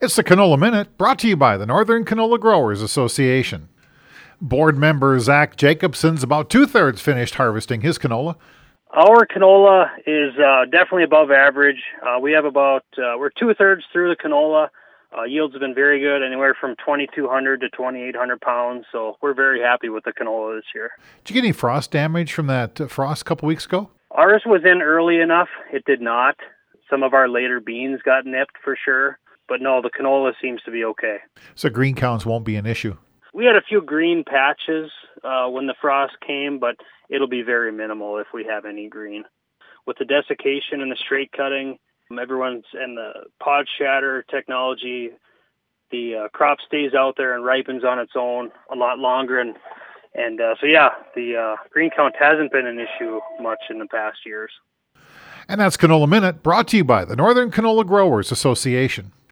It's the Canola Minute, brought to you by the Northern Canola Growers Association. Board member Zach Jacobson's about two-thirds finished harvesting his canola. Our canola is definitely above average. We have we're two-thirds through the canola. Yields have been very good, anywhere from 2,200 to 2,800 pounds. So we're very happy with the canola this year. Did you get any frost damage from that frost a couple weeks ago? Ours was in early enough. It did not. Some of our later beans got nipped for sure. But no, the canola seems to be okay. So green counts won't be an issue? We had a few green patches when the frost came, but it'll be very minimal if we have any green. With the desiccation and the straight cutting, and the pod shatter technology, the crop stays out there and ripens on its own a lot longer. The green count hasn't been an issue much in the past years. And that's Canola Minute, brought to you by the Northern Canola Growers Association.